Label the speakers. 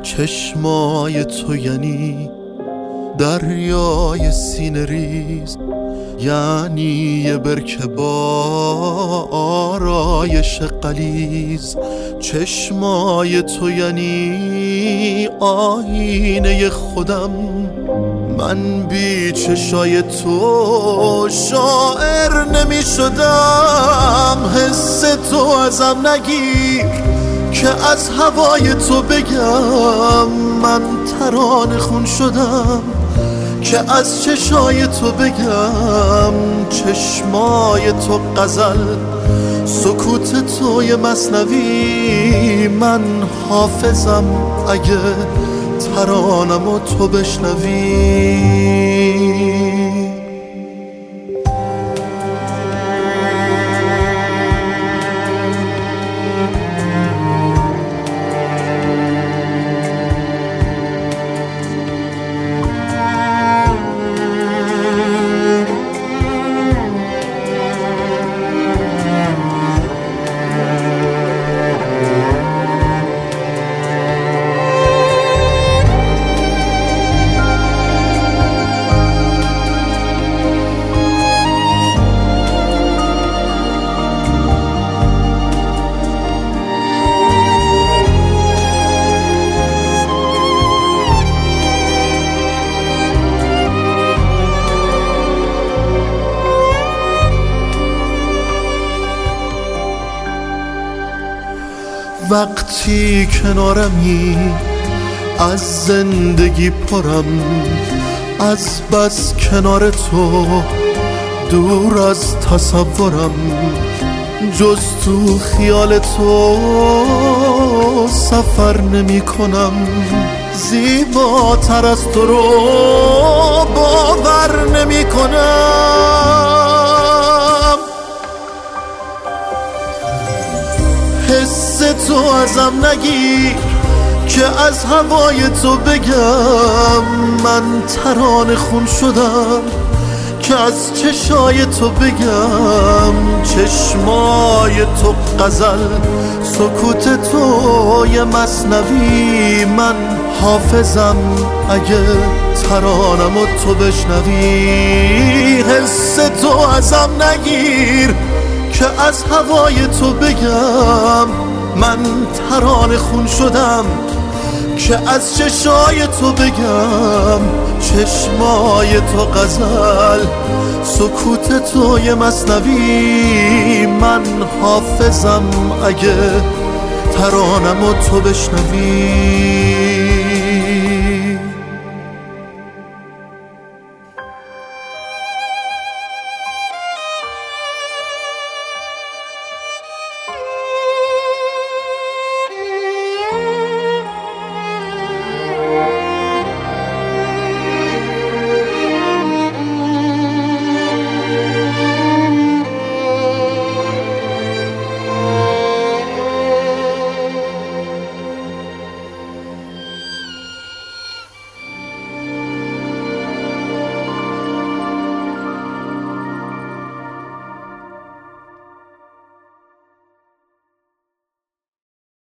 Speaker 1: چشمای تو یعنی دریای سینه ریز، یعنی یه برکه با آرایش غلیظ. چشمای تو یعنی آینه خودم، من بی چشای تو شاعر نمی شدم. حس تو ازم نگیر که از هوای تو بگم، من ترانه خون شدم که از چشای تو بگم. چشمای تو غزل، سکوت تو یه مثنوی، من حافظم اگه ترانمو تو بشنوی. وقتی کنارمی از زندگی پرم، از بس کنار تو دور از تصورم. جز تو خیال تو سفر نمی کنم، زیباتر از تو رو باور نمی کنم. حس تو ازم نگیر که از هوای تو بگم، من ترانه خون شدم که از چشای تو بگم. چشمای تو غزل، سکوت تو یه مثنوی، من حافظم اگه ترانمو تو بشنوی. حس تو ازم نگیر که از هوای تو بگم، من ترانه خون شدم که از چشای تو بگم. چشمای تو غزل، سکوت تو یه مثنوی، من حافظم اگه ترانمو تو بشنوی.